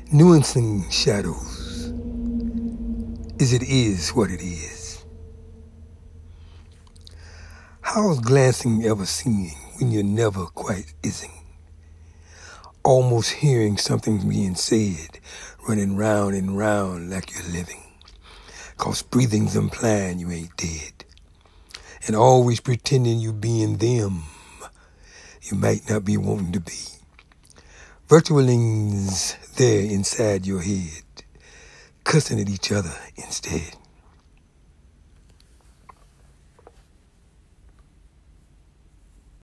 Nuancing shadows is it is what it is. How's glancing ever seeing when you're never quite ising? Almost hearing something being said, running round and round like you're living. 'Cause breathing's implying you ain't dead. And always pretending you being them you might not be wanting to be. Virtualings there inside your head, cussing at each other instead.